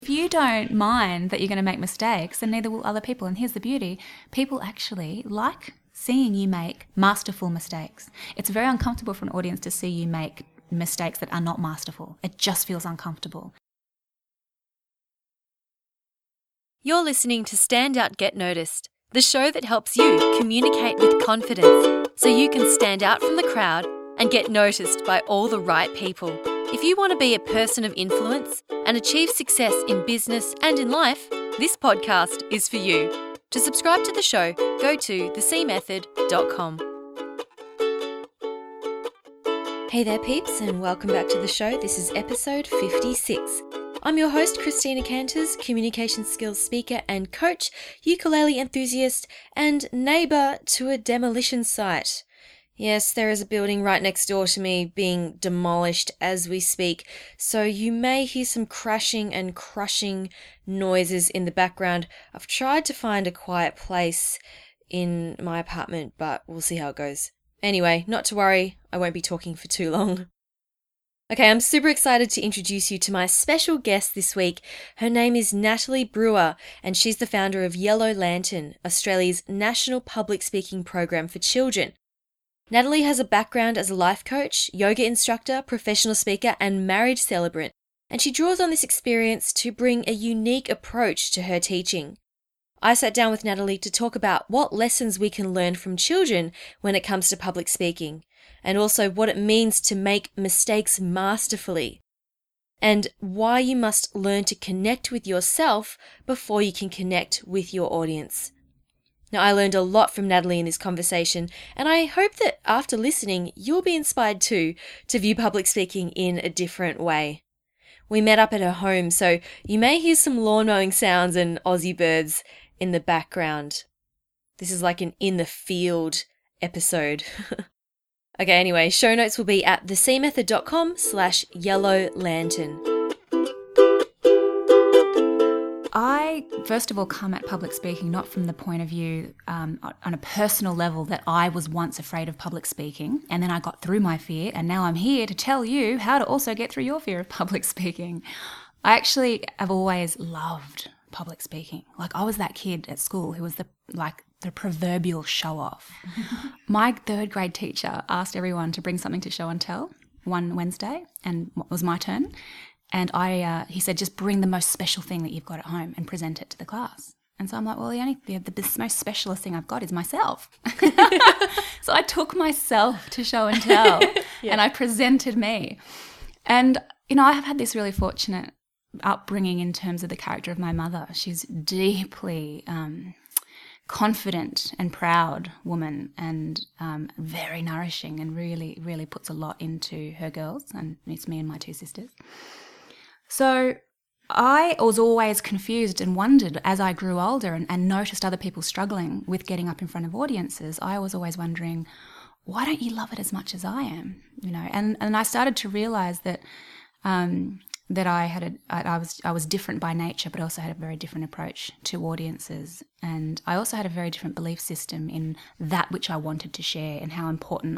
If you don't mind that you're going to make mistakes, then neither will other people. And here's the beauty. People actually like seeing you make masterful mistakes. It's very uncomfortable for an audience to see you make mistakes that are not masterful. It just feels uncomfortable. You're listening to Stand Out, Get Noticed, the show that helps you communicate with confidence so you can stand out from the crowd and get noticed by all the right people. If you want to be a person of influence and achieve success in business and in life, this podcast is for you. To subscribe to the show, go to thecmethod.com. Hey there peeps, and welcome back to the show. This is episode 56. I'm your host, Christina Canters, communication skills speaker and coach, ukulele enthusiast, and neighbour to a demolition site. Yes, there is a building right next door to me being demolished as we speak, so you may hear some crashing and crushing noises in the background. I've tried to find a quiet place in my apartment, but we'll see how it goes. Anyway, not to worry, I won't be talking for too long. Okay, I'm super excited to introduce you to my special guest this week. Her name is Natalie Brewer, and she's the founder of Yellow Lantern, Australia's national public speaking program for children. Natalie has a background as a life coach, yoga instructor, professional speaker, and marriage celebrant, and she draws on this experience to bring a unique approach to her teaching. I sat down with Natalie to talk about what lessons we can learn from children when it comes to public speaking, and also what it means to make mistakes masterfully, and why you must learn to connect with yourself before you can connect with your audience. Now, I learned a lot from Natalie in this conversation, and I hope that after listening, you'll be inspired too to view public speaking in a different way. We met up at her home, so you may hear some lawn mowing sounds and Aussie birds in the background. This is like an in the field episode. Okay, anyway, show notes will be at thecmethod.com/yellow lantern. I, first of all, come at public speaking not from the point of view on a personal level that I was once afraid of public speaking, and then I got through my fear, and now I'm here to tell you how to also get through your fear of public speaking. I actually have always loved public speaking. Like, I was that kid at school who was the proverbial show-off. My third grade teacher asked everyone to bring something to show and tell one Wednesday, and it was my turn. And he said, just bring the most special thing that you've got at home and present it to the class. And so I'm like, well, the most specialist thing I've got is myself. So I took myself to show and tell, and I presented me. And, I have had this really fortunate upbringing in terms of the character of my mother. She's deeply confident and proud woman, and very nourishing, and really, really puts a lot into her girls, and it's me and my two sisters. So I was always confused and wondered as I grew older and noticed other people struggling with getting up in front of audiences. I was always wondering, why don't you love it as much as I am? And I started to realize that that I was different by nature, but also had a very different approach to audiences, and I also had a very different belief system in that which I wanted to share and how important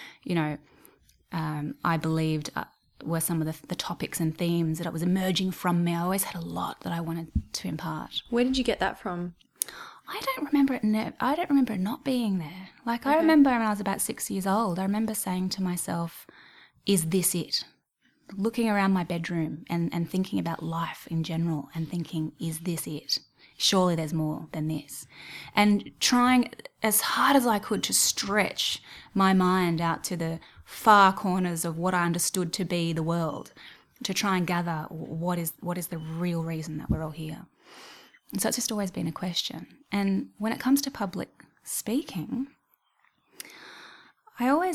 I believed were some of the topics and themes that was emerging from me. I always had a lot that I wanted to impart. Where did you get that from? I don't remember it not being there. Like, okay. I remember when I was about 6 years old, I remember saying to myself, is this it? Looking around my bedroom and thinking about life in general and thinking, is this it? Surely there's more than this. And trying as hard as I could to stretch my mind out to the far corners of what I understood to be the world, to try and gather what is the real reason that we're all here. And so it's just always been a question. And when it comes to public speaking, I always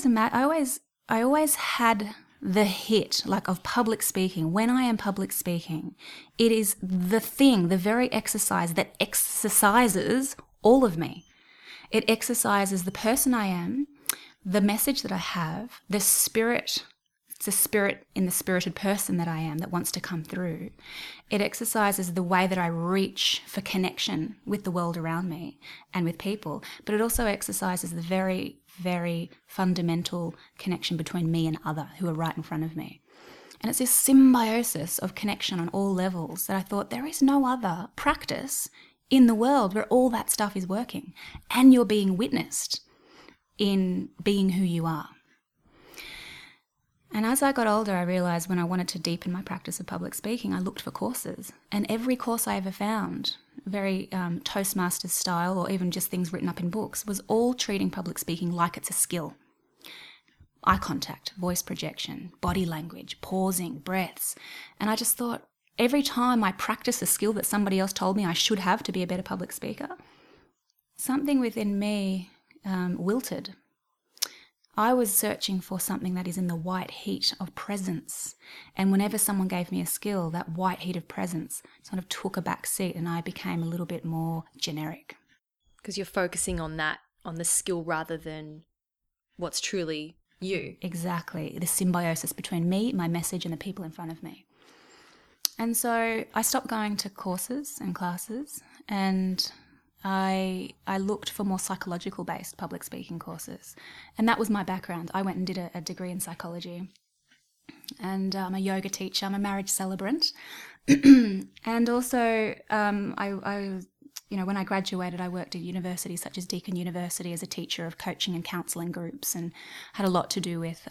had the hit, like, of public speaking. When I am public speaking, it is the very exercise that exercises all of me. It exercises the person I am, the message that I have, the spirit. It's a spirit in the spirited person that I am that wants to come through. It exercises the way that I reach for connection with the world around me and with people, but it also exercises the very, very fundamental connection between me and other who are right in front of me. And it's this symbiosis of connection on all levels that I thought there is no other practice in the world where all that stuff is working and you're being witnessed in being who you are. And as I got older, I realised when I wanted to deepen my practice of public speaking, I looked for courses. And every course I ever found, very Toastmasters style or even just things written up in books, was all treating public speaking like it's a skill. Eye contact, voice projection, body language, pausing, breaths. And I just thought, every time I practice a skill that somebody else told me I should have to be a better public speaker, something within me wilted. I was searching for something that is in the white heat of presence. And whenever someone gave me a skill, that white heat of presence sort of took a back seat and I became a little bit more generic. Because you're focusing on that, on the skill rather than what's truly you. Exactly. The symbiosis between me, my message, and the people in front of me. And so I stopped going to courses and classes, and I looked for more psychological-based public speaking courses. And that was my background. I went and did a degree in psychology. And I'm a yoga teacher. I'm a marriage celebrant. And also, when I graduated, I worked at universities such as Deakin University as a teacher of coaching and counselling groups, and had a lot to do with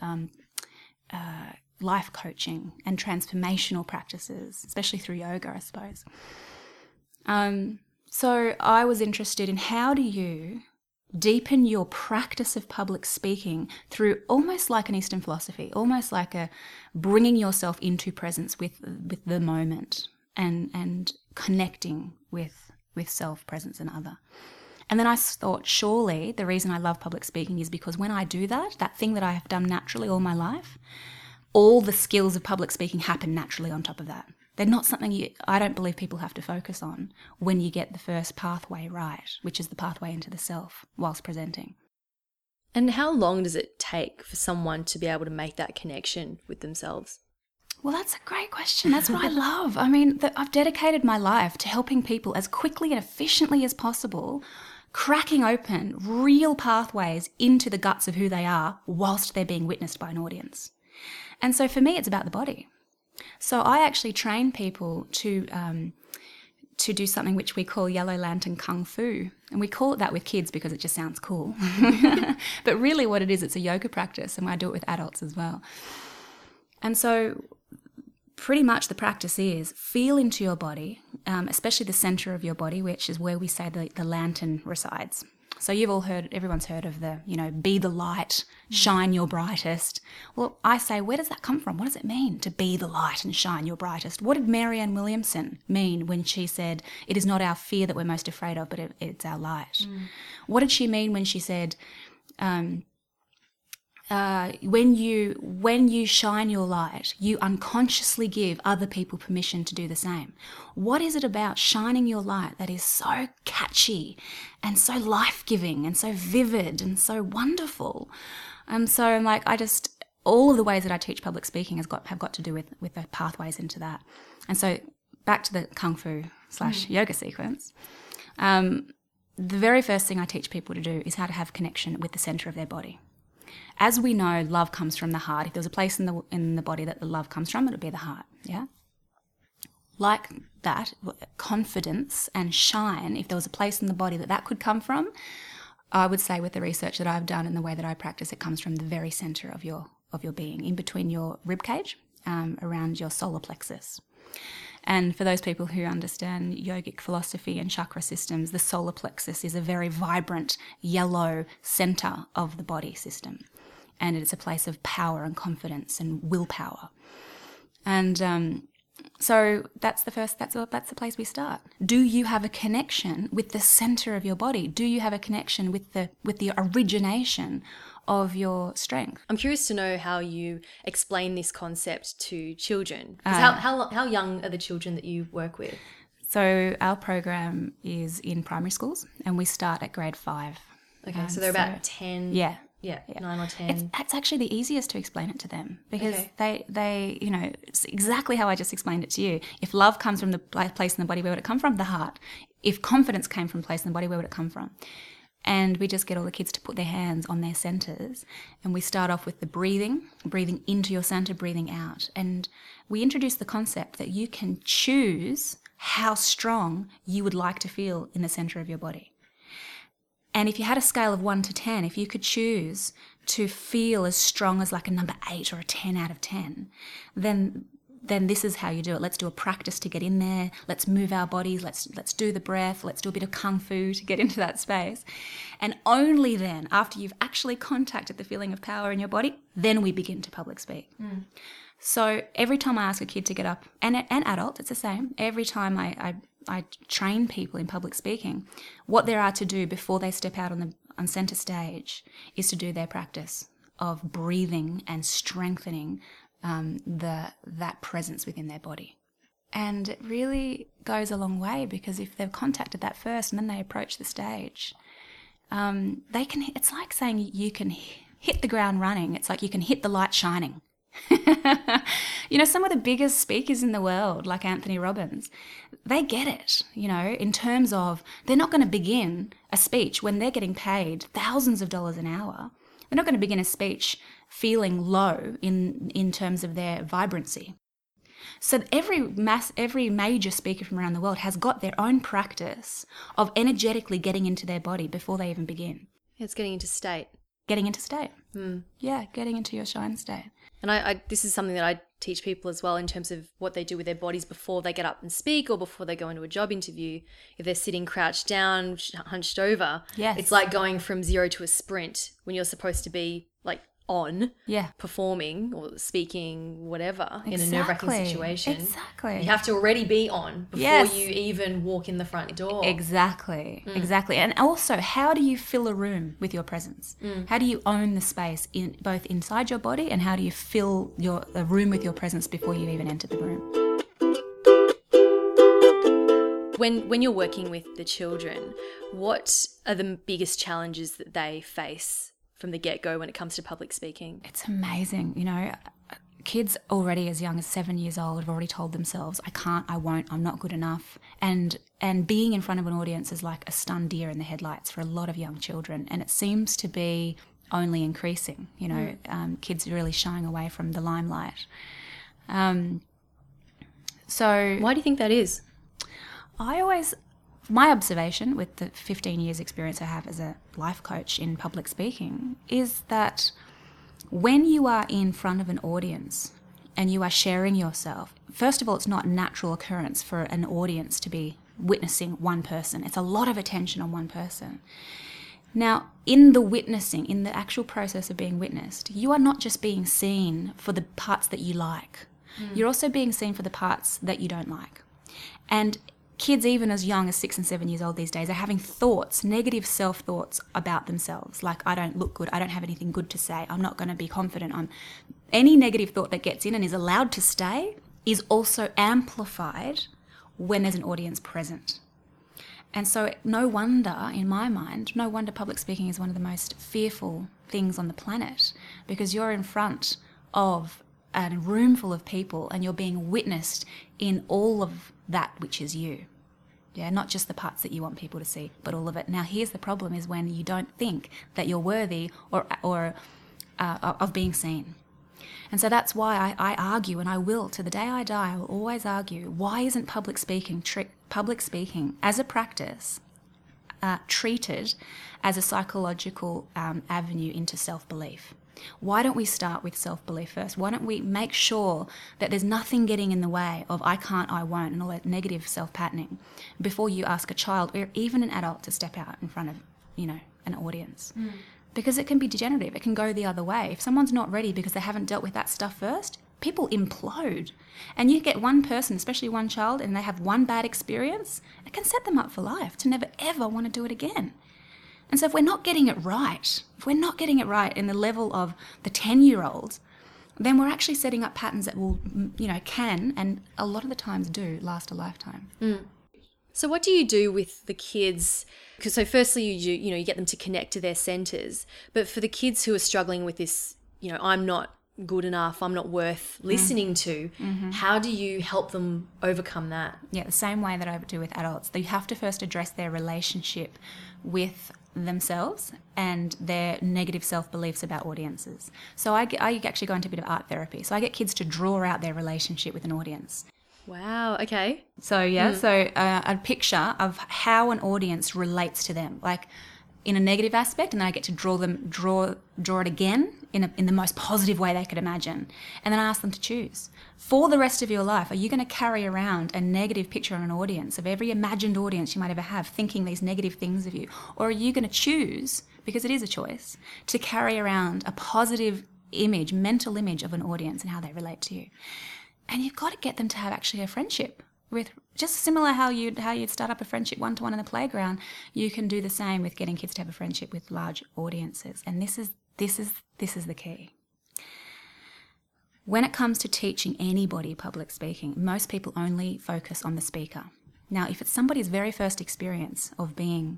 life coaching and transformational practices, especially through yoga, I suppose. So I was interested in how do you deepen your practice of public speaking through almost like an Eastern philosophy, almost like a bringing yourself into presence with the moment and connecting with self, presence and other. And then I thought, surely the reason I love public speaking is because when I do that thing that I have done naturally all my life, all the skills of public speaking happen naturally on top of that. They're not something I don't believe people have to focus on when you get the first pathway right, which is the pathway into the self whilst presenting. And how long does it take for someone to be able to make that connection with themselves? Well, that's a great question. That's what I love. I mean, I've dedicated my life to helping people as quickly and efficiently as possible, cracking open real pathways into the guts of who they are whilst they're being witnessed by an audience. And so for me, it's about the body. So I actually train people to do something which we call Yellow Lantern Kung Fu. And we call it that with kids because it just sounds cool. But really what it is, it's a yoga practice, and I do it with adults as well. And so pretty much the practice is feel into your body, especially the center of your body, which is where we say the lantern resides. So everyone's heard of be the light, shine your brightest. Well, I say, where does that come from? What does it mean to be the light and shine your brightest? What did Marianne Williamson mean when she said, it is not our fear that we're most afraid of, but it's our light? What did she mean when she said, when you shine your light, you unconsciously give other people permission to do the same? What is it about shining your light that is so catchy and so life-giving and so vivid and so wonderful? So I'm like, all of the ways that I teach public speaking have got to do with the pathways into that. And so back to the Kung Fu / yoga sequence. The very first thing I teach people to do is how to have connection with the center of their body. As we know, love comes from the heart. If there's a place in the body that the love comes from, it would be the heart, yeah? Like that, confidence and shine, if there was a place in the body that could come from, I would say with the research that I've done and the way that I practice, it comes from the very center of your being, in between your rib cage, around your solar plexus. And for those people who understand yogic philosophy and chakra systems, the solar plexus is a very vibrant yellow center of the body system. And it's a place of power and confidence and willpower. And so that's the place we start. Do you have a connection with the center of your body? Do you have a connection with the origination of your strength? I'm curious to know how you explain this concept to children. How young are the children that you work with? So our program is in primary schools, and we start at grade 5. Okay, so they're about 10. Yeah. Yeah, 9 or 10. It's actually the easiest to explain it to them because they it's exactly how I just explained it to you. If love comes from the place in the body, where would it come from? The heart. If confidence came from a place in the body, where would it come from? And we just get all the kids to put their hands on their centers. And we start off with the breathing into your center, breathing out. And we introduce the concept that you can choose how strong you would like to feel in the center of your body. And if you had a scale of 1 to 10, if you could choose to feel as strong as like a number 8 or a 10 out of 10, then this is how you do it. Let's do a practice to get in there. Let's move our bodies. Let's do the breath. Let's do a bit of kung fu to get into that space. And only then, after you've actually contacted the feeling of power in your body, then we begin to public speak. So every time I ask a kid to get up, and adult, it's the same. Every time I train people in public speaking, what there are to do before they step out on center stage is to do their practice of breathing and strengthening that presence within their body. And it really goes a long way, because if they've contacted that first and then they approach the stage, it's like saying you can hit the ground running. It's like you can hit the light shining. Some of the biggest speakers in the world, like Anthony Robbins, they get it, in terms of they're not going to begin a speech when they're getting paid thousands of dollars an hour. They're not going to begin a speech feeling low in terms of their vibrancy. So every major speaker from around the world has got their own practice of energetically getting into their body before they even begin. It's getting into state. Getting into state. Yeah, getting into your shine state. And I this is something that I teach people as well, in terms of what they do with their bodies before they get up and speak, or before they go into a job interview. If they're sitting crouched down, hunched over, yes, it's like going from 0 to a sprint when you're supposed to be like on, performing or speaking, whatever, in a nerve-wracking situation. Exactly. You have to already be on before you even walk in the front door. Exactly. And also, how do you fill a room with your presence? How do you own the space both inside your body, and how do you fill a room with your presence before you even enter the room? When you're working with the children, what are the biggest challenges that they face from the get-go when it comes to public speaking? It's amazing. Kids already as young as 7 years old have already told themselves, I can't, I won't, I'm not good enough. And being in front of an audience is like a stunned deer in the headlights for a lot of young children. And it seems to be only increasing, kids are really shying away from the limelight. So why do you think that is? My observation with the 15 years experience I have as a life coach in public speaking is that when you are in front of an audience and you are sharing yourself, first of all, it's not a natural occurrence for an audience to be witnessing one person. It's a lot of attention on one person. Now, in the witnessing, in the actual process of being witnessed, you are not just being seen for the parts that you like. You're also being seen for the parts that you don't like. And kids even as young as 6 and 7 years old these days are having thoughts, negative self-thoughts about themselves, like I don't look good, I don't have anything good to say, I'm not going to be confident. Any negative thought that gets in and is allowed to stay is also amplified when there's an audience present. And so no wonder, in my mind, public speaking is one of the most fearful things on the planet, because you're in front of a room full of people and you're being witnessed in all of that which is you. Yeah, not just the parts that you want people to see, but all of it. Now, here's the problem: is when you don't think that you're worthy or of being seen. And so that's why I argue, and I will to the day I die. I will always argue: why isn't public speaking as a practice treated as a psychological avenue into self-belief? Why don't we start with self-belief first? Why don't we make sure that there's nothing getting in the way of I can't, I won't, and all that negative self-patterning before you ask a child or even an adult to step out in front of, an audience? Because it can be degenerative. It can go the other way. If someone's not ready because they haven't dealt with that stuff first, people implode. And you get one person, especially one child, and they have one bad experience, it can set them up for life to never, ever want to do it again. And so if we're not getting it right, in the level of the 10-year-old, then we're actually setting up patterns that will, can, and a lot of the times do, last a lifetime. So what do you do with the kids? Because so firstly, you get them to connect to their centers. But for the kids who are struggling with this, I'm not good enough, I'm not worth listening to, how do you help them overcome that? Yeah, the same way that I do with adults. You have to first address their relationship with themselves and their negative self-beliefs about audiences. So I actually go into a bit of art therapy. So I get kids to draw out their relationship with an audience. Wow, okay. So a picture of how an audience relates to them, like in a negative aspect, and then I get to draw it again in the most positive way they could imagine. And then I ask them to choose. For the rest of your life, are you going to carry around a negative picture on an audience, of every imagined audience you might ever have, thinking these negative things of you? Or are you going to choose, because it is a choice, to carry around a positive image, mental image of an audience and how they relate to you? And you've got to get them to have actually a friendship with, just similar how you'd start up a friendship one-to-one in the playground. You can do the same with getting kids to have a friendship with large audiences. And this is the key. When it comes to teaching anybody public speaking, most people only focus on the speaker. Now, if it's somebody's very first experience of being,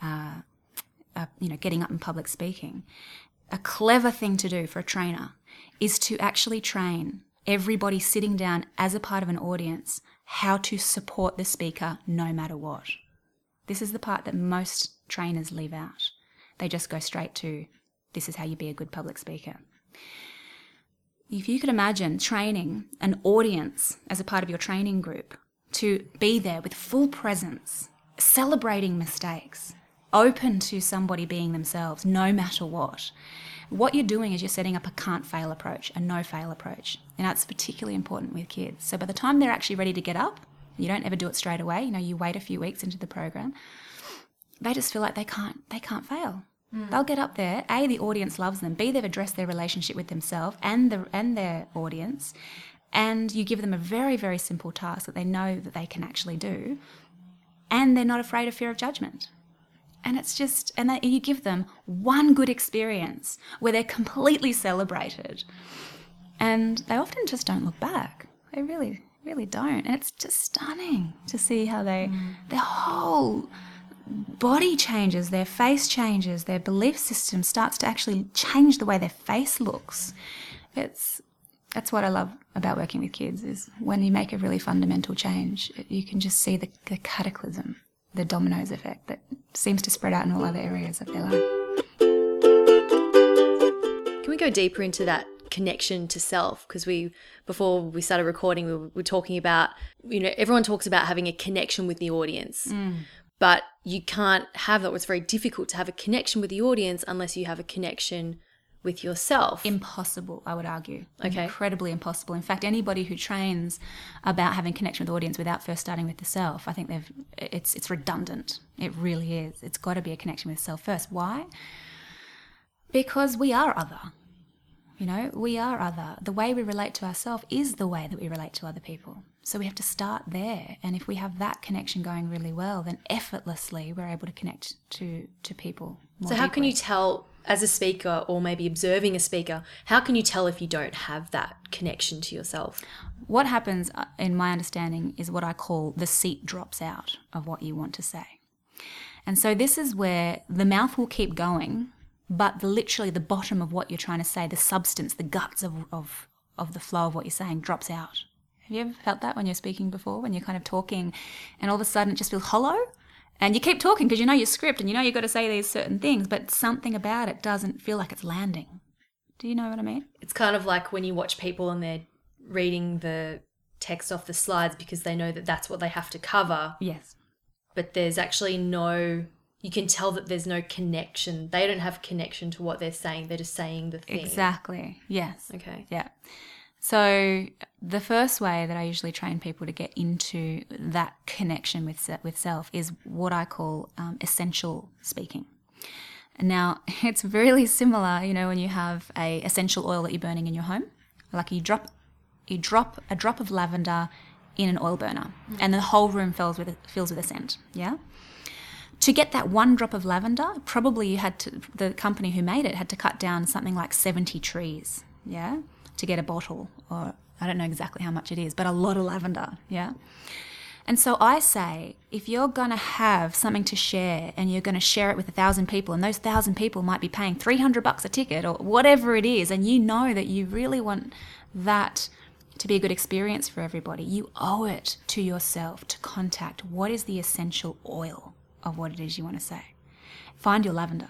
getting up in public speaking, a clever thing to do for a trainer is to actually train everybody sitting down as a part of an audience how to support the speaker no matter what. This is the part that most trainers leave out. They just go straight to, this is how you be a good public speaker. If you could imagine training an audience as a part of your training group to be there with full presence, celebrating mistakes, open to somebody being themselves no matter what you're doing is you're setting up a can't fail approach, a no fail approach. And that's particularly important with kids. So by the time they're actually ready to get up, you don't ever do it straight away, you wait a few weeks into the program, they just feel like they can't fail. They'll get up there. A, the audience loves them. B, they've addressed their relationship with themselves and their audience. And you give them a very, very simple task that they know that they can actually do. And they're not afraid of fear of judgment. And it's just, you give them one good experience where they're completely celebrated. And they often just don't look back. They really, really don't. And it's just stunning to see how their whole body changes, their face changes, their belief system starts to actually change the way their face looks. That's what I love about working with kids, is when you make a really fundamental change, you can just see the cataclysm, the dominoes effect that seems to spread out in all other areas of their life. Can we go deeper into that connection to self? Because before we started recording, we were talking about, everyone talks about having a connection with the audience. But you can't have that. It's very difficult to have a connection with the audience unless you have a connection with yourself. Impossible, I would argue. Okay. Incredibly impossible. In fact, anybody who trains about having connection with the audience without first starting with the self, I think it's redundant. It really is. It's got to be a connection with self first. Why? Because we are other. We are other. The way we relate to ourselves is the way that we relate to other people. So we have to start there. And if we have that connection going really well, then effortlessly we're able to connect to people more So how deeply. can you tell, as a speaker or maybe observing a speaker, how can you tell if you don't have that connection to yourself? What happens, in my understanding, is what I call the seat drops out of what you want to say. And so this is where the mouth will keep going, but literally the bottom of what you're trying to say, the substance, the guts of the flow of what you're saying drops out. Have you ever felt that when you're speaking before, when you're kind of talking and all of a sudden it just feels hollow? And you keep talking because you know your script and you know you've got to say these certain things, but something about it doesn't feel like it's landing. Do you know what I mean? It's kind of like when you watch people and they're reading the text off the slides because they know that that's what they have to cover. Yes. But there's actually you can tell that there's no connection. They don't have connection to what they're saying. They're just saying the thing. Exactly. Yes. Okay. Yeah. So the first way that I usually train people to get into that connection with self is what I call essential speaking. Now, it's really similar, when you have a essential oil that you're burning in your home. Like you drop a drop of lavender in an oil burner, and the whole room fills with a scent. Yeah. To get that one drop of lavender, probably the company who made it had to cut down something like 70 trees. Yeah. To get a bottle, or I don't know exactly how much it is, but a lot of lavender, yeah? And so I say, if you're going to have something to share and you're going to share it with 1,000 people, and those 1,000 people might be paying $300 a ticket or whatever it is, and you know that you really want that to be a good experience for everybody, you owe it to yourself to contact what is the essential oil of what it is you want to say. find your lavender.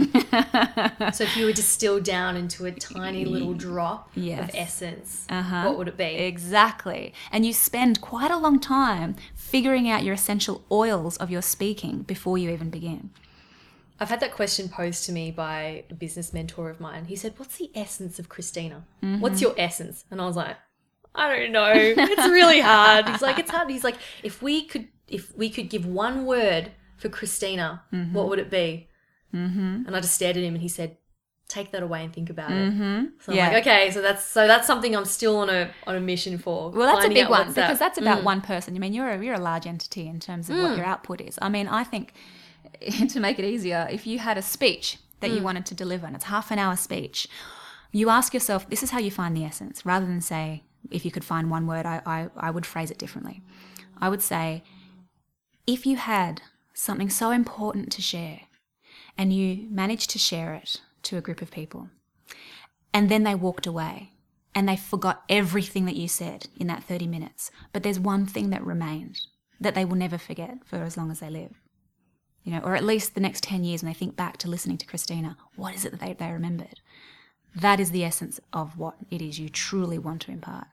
So if you were distilled down into a tiny little drop Yes. of essence, what would it be? Exactly. And you spend quite a long time figuring out your essential oils of your speaking before you even begin. I've had that question posed to me by a business mentor of mine. He said, what's the essence of Christina? What's your essence? And I was like, I don't know. It's really hard. He's like, it's hard. He's like, if we could give one word for Christina, what would it be? And I just stared at him and he said, take that away and think about it. So I'm like, okay, so that's something I'm still on a mission for. Well, that's a big one because that's about one person. I mean, you're a large entity in terms of what your output is. I mean, I think to make it easier, if you had a speech that you wanted to deliver and it's half an hour speech, you ask yourself, this is how you find the essence, rather than say, if you could find one word, I would phrase it differently. I would say, if you had something so important to share and you managed to share it to a group of people and then they walked away and they forgot everything that you said in that 30 minutes, but there's one thing that remained that they will never forget for as long as they live. You know, or at least the next 10 years when they think back to listening to Christina, what is it that they remembered? That is the essence of what it is you truly want to impart.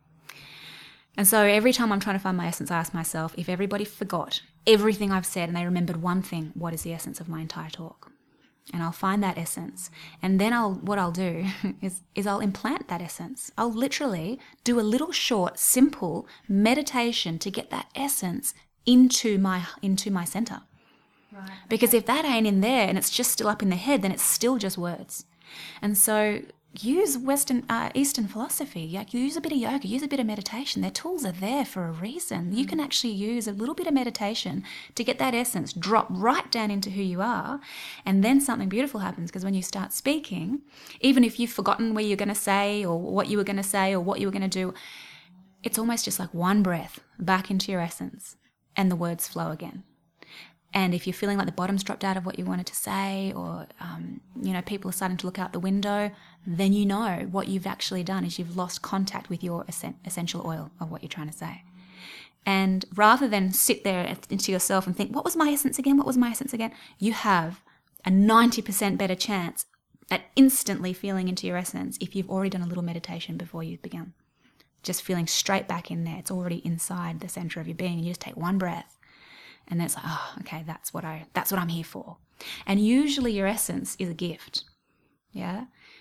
And so every time I'm trying to find my essence, I ask myself, if everybody forgot everything I've said and they remembered one thing, what is the essence of my entire talk? And I'll find that essence. And then what I'll do is I'll implant that essence. I'll literally do a little short, simple meditation to get that essence into my center. Right. Because if that ain't in there and it's just still up in the head, then it's still just words. And so use Eastern philosophy. Like, use a bit of yoga, use a bit of meditation. Their tools are there for a reason. You can actually use a little bit of meditation to get that essence drop right down into who you are. And then something beautiful happens, because when you start speaking, even if you've forgotten where you're going to say or what you were going to say or what you were going to do, it's almost just like one breath back into your essence and the words flow again. And if you're feeling like the bottom's dropped out of what you wanted to say, or, people are starting to look out the window, then you know what you've actually done is you've lost contact with your essential oil of what you're trying to say. And rather than sit there into yourself and think, what was my essence again? What was my essence again? You have a 90% better chance at instantly feeling into your essence if you've already done a little meditation before you've begun. Just feeling straight back in there. It's already inside the center of your being, and you just take one breath. And then it's like, oh, okay, that's what I'm here for. And usually your essence is a gift. Yeah.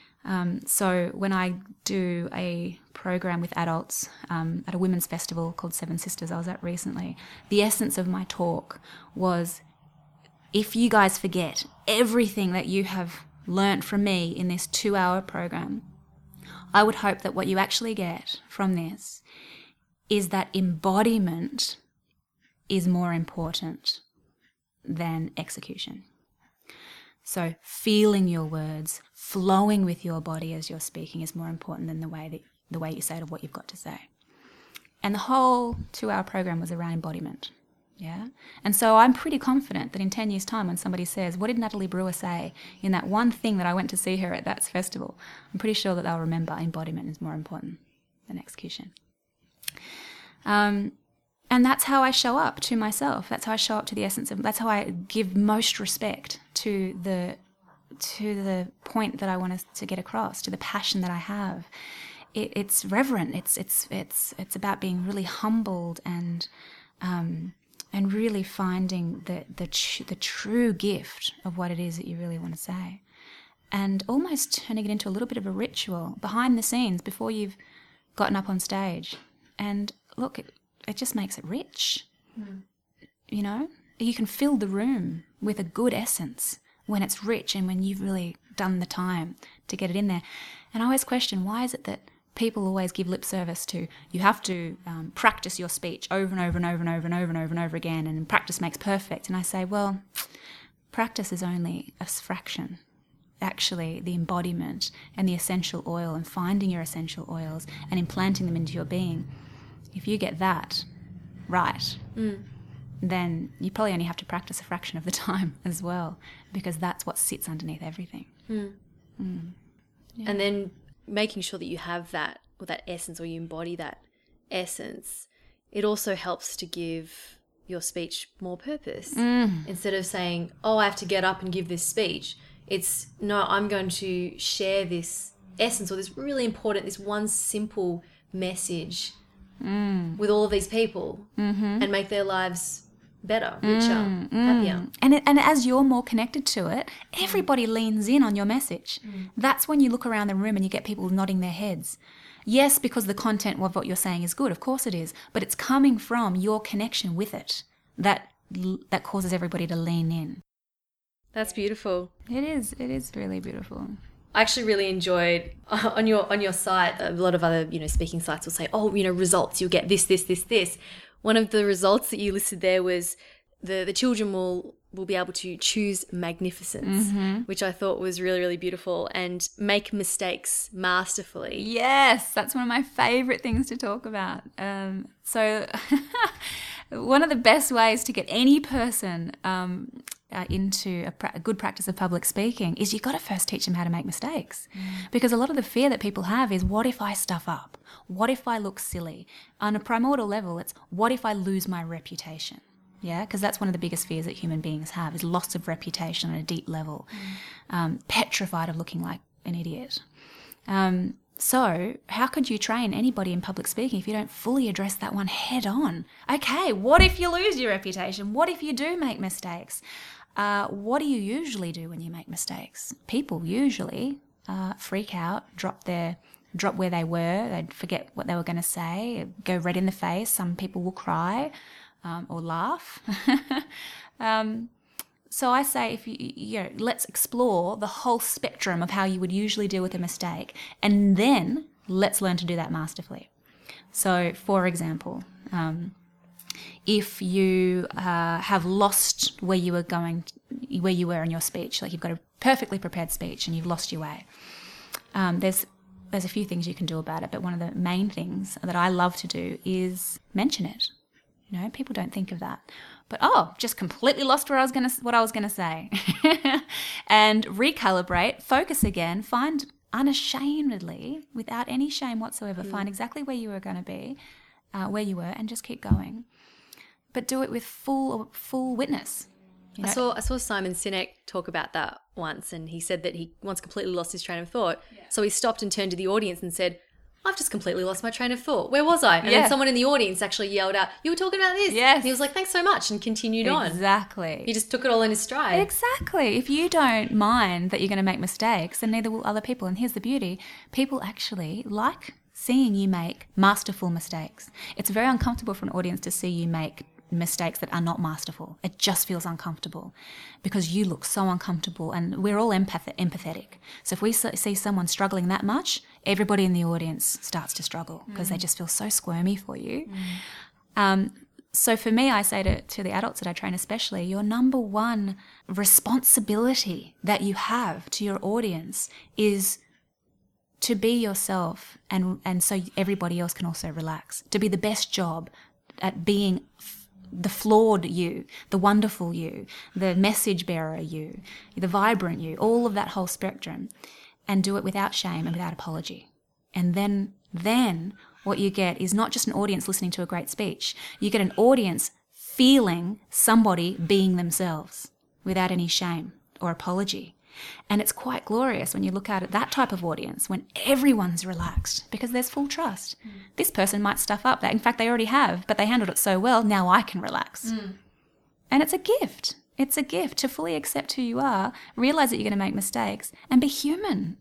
So when I do a program with adults at a women's festival called Seven Sisters I was at recently, the essence of my talk was, if you guys forget everything that you have learnt from me in this 2-hour program, I would hope that what you actually get from this is that embodiment is more important than execution. So feeling your words, flowing with your body as you're speaking is more important than the way you say it or what you've got to say. And the whole 2-hour program was around embodiment. Yeah. And so I'm pretty confident that in 10 years' time, when somebody says, what did Natalie Brewer say in that one thing that I went to see her at that festival? I'm pretty sure that they'll remember embodiment is more important than execution. And that's how I show up to myself. That's how I show up to the essence of, that's how I give most respect to the point that I want to get across, to the passion that I have. It's reverent. It's about being really humbled and really finding the true gift of what it is that you really want to say, and almost turning it into a little bit of a ritual behind the scenes before you've gotten up on stage. And look, it just makes it rich. You know, you can fill the room with a good essence when it's rich and when you've really done the time to get it in there. And I always question, why is it that people always give lip service to, you have to practice your speech over and over and over and over and over and over and over again, and practice makes perfect. And I say, well, practice is only a fraction. Actually, the embodiment and the essential oil, and finding your essential oils and implanting them into your being, if you get that right, then you probably only have to practice a fraction of the time as well, because that's what sits underneath everything. Yeah. And then making sure that you have that, or that essence, or you embody that essence, it also helps to give your speech more purpose. Instead of saying, oh, I have to get up and give this speech, it's, no, I'm going to share this essence or this really important, this one simple message with all of these people and make their lives better, richer, happier. And as you're more connected to it, everybody leans in on your message. That's when you look around the room and you get people nodding their heads. Yes, because the content of what you're saying is good, of course it is, but it's coming from your connection with it that causes everybody to lean in. That's beautiful. It is really beautiful. I actually really enjoyed on your site, a lot of other, speaking sites will say, oh, results, you'll get this. One of the results that you listed there was the children will be able to choose magnificence, which I thought was really, really beautiful, and make mistakes masterfully. Yes, that's one of my favorite things to talk about. So one of the best ways to get any person into a good practice of public speaking is you've got to first teach them how to make mistakes. Because a lot of the fear that people have is, what if I stuff up? What if I look silly? On a primordial level, it's, what if I lose my reputation? Yeah, because that's one of the biggest fears that human beings have, is loss of reputation on a deep level, petrified of looking like an idiot. So how could you train anybody in public speaking if you don't fully address that one head on? Okay, what if you lose your reputation? What if you do make mistakes? What do you usually do when you make mistakes? People usually freak out, drop where they were, they'd forget what they were going to say, go red in the face. Some people will cry. Or laugh. So I say, let's explore the whole spectrum of how you would usually deal with a mistake, and then let's learn to do that masterfully. So, for example, if you have lost where you were in your speech, like you've got a perfectly prepared speech and you've lost your way, there's a few things you can do about it, but one of the main things that I love to do is mention it. People don't think of that. But, just completely lost what I was going to say. And recalibrate, focus again, find unashamedly, without any shame whatsoever, find exactly where you were going to be, where you were, and just keep going. But do it with full witness. I saw Simon Sinek talk about that once, and he said that he once completely lost his train of thought. Yeah. So he stopped and turned to the audience and said, I've just completely lost my train of thought. Where was I? And then someone in the audience actually yelled out, you were talking about this. Yes. And he was like, thanks so much, and continued on. Exactly. He just took it all in his stride. Exactly. If you don't mind that you're going to make mistakes, then neither will other people. And here's the beauty. People actually like seeing you make masterful mistakes. It's very uncomfortable for an audience to see you make mistakes that are not masterful. It just feels uncomfortable because you look so uncomfortable, and we're all empathetic. So if we see someone struggling that much, everybody in the audience starts to struggle because they just feel so squirmy for you. So for me, I say to the adults that I train especially, your number one responsibility that you have to your audience is to be yourself, and so everybody else can also relax, to be the best job at being the flawed you, the wonderful you, the message bearer you, the vibrant you, all of that whole spectrum, and do it without shame and without apology. And then what you get is not just an audience listening to a great speech. You get an audience feeling somebody being themselves without any shame or apology. And it's quite glorious when you look at that type of audience, when everyone's relaxed because there's full trust. This person might stuff up. In fact, they already have, but they handled it so well, now I can relax. And it's a gift. It's a gift to fully accept who you are, realize that you're going to make mistakes, and be human.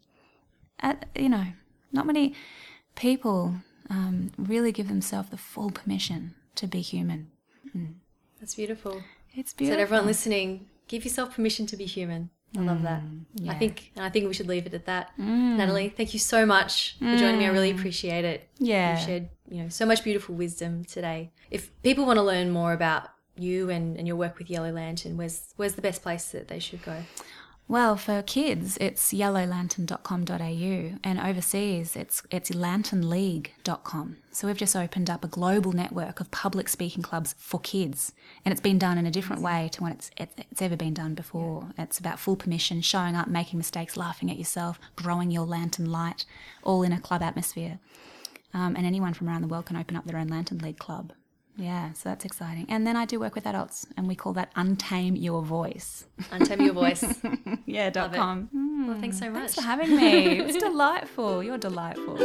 Not many people really give themselves the full permission to be human. That's beautiful. It's beautiful. So everyone listening, give yourself permission to be human. I love that. Yeah. I think we should leave it at that. Natalie, thank you so much for joining me. I really appreciate it. Yeah. You've shared, so much beautiful wisdom today. If people want to learn more about you and your work with Yellow Lantern, where's the best place that they should go? Well, for kids, it's yellowlantern.com.au, and overseas, it's lanternleague.com. So we've just opened up a global network of public speaking clubs for kids, and it's been done in a different way to when it's ever been done before. It's about full permission, showing up, making mistakes, laughing at yourself, growing your lantern light, all in a club atmosphere. And anyone from around the world can open up their own Lantern League club. Yeah, so that's exciting. And then I do work with adults, and we call that Untame Your Voice. Untame Your Voice. Yeah, .com. Well, thanks so much. Thanks for having me. It's delightful. You're delightful.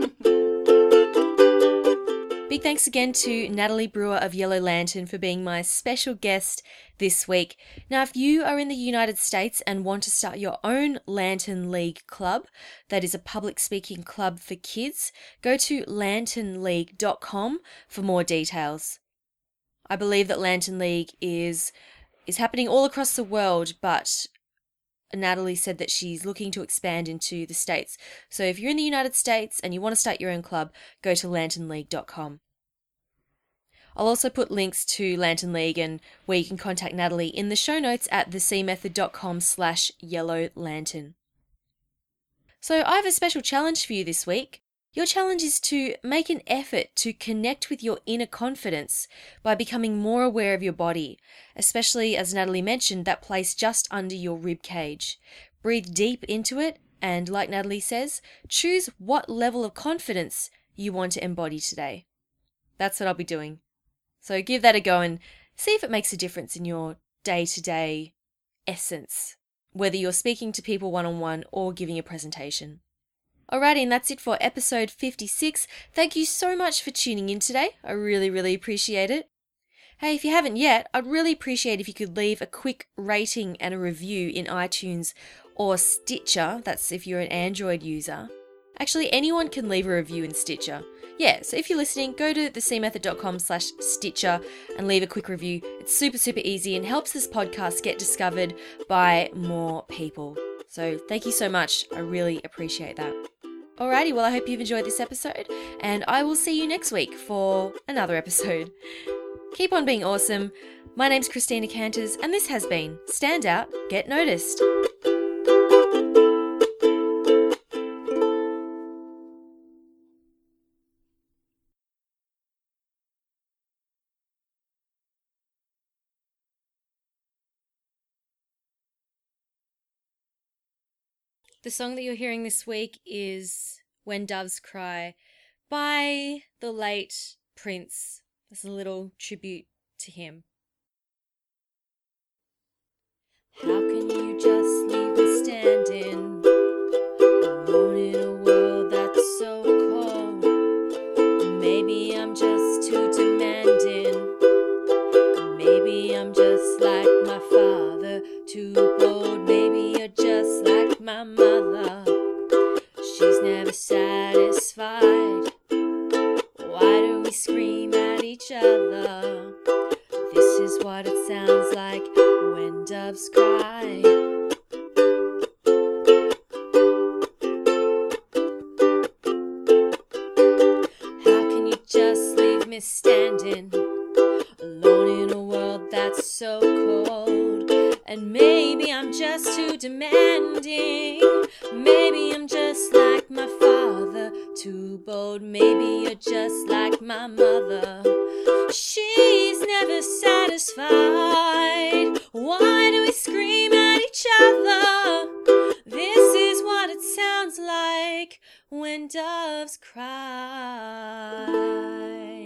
Big thanks again to Natalie Brewer of Yellow Lantern for being my special guest this week. Now, if you are in the United States and want to start your own Lantern League club, that is a public speaking club for kids, go to lanternleague.com for more details. I believe that Lantern League is happening all across the world, but Natalie said that she's looking to expand into the States. So if you're in the United States and you want to start your own club, go to lanternleague.com. I'll also put links to Lantern League and where you can contact Natalie in the show notes at thecmethod.com/yellowlantern. So I have a special challenge for you this week. Your challenge is to make an effort to connect with your inner confidence by becoming more aware of your body, especially, as Natalie mentioned, that place just under your rib cage. Breathe deep into it and, like Natalie says, choose what level of confidence you want to embody today. That's what I'll be doing. So give that a go and see if it makes a difference in your day-to-day essence, whether you're speaking to people one-on-one or giving a presentation. Alrighty, and that's it for episode 56. Thank you so much for tuning in today. I really, really appreciate it. Hey, if you haven't yet, I'd really appreciate if you could leave a quick rating and a review in iTunes or Stitcher. That's if you're an Android user. Actually, anyone can leave a review in Stitcher. Yeah, so if you're listening, go to thecmethod.com/Stitcher and leave a quick review. It's super, super easy and helps this podcast get discovered by more people. So thank you so much. I really appreciate that. Alrighty, well, I hope you've enjoyed this episode, and I will see you next week for another episode. Keep on being awesome. My name's Christina Canters, and this has been Stand Out, Get Noticed. The song that you're hearing this week is When Doves Cry by the late Prince. It's a little tribute to him. How can you just leave me standing alone in a world that's so cold? Maybe I'm just too demanding. Maybe I'm just like my father, too bold. Maybe you're just like my mother. She's never satisfied. Why do we scream at each other? This is what it sounds like when doves cry. How can you just leave me standing alone in a world that's so cold? And maybe I'm just too demanding. Maybe I'm just like my father, too bold. Maybe you're just like my mother. She's never satisfied. Why do we scream at each other? This is what it sounds like when doves cry.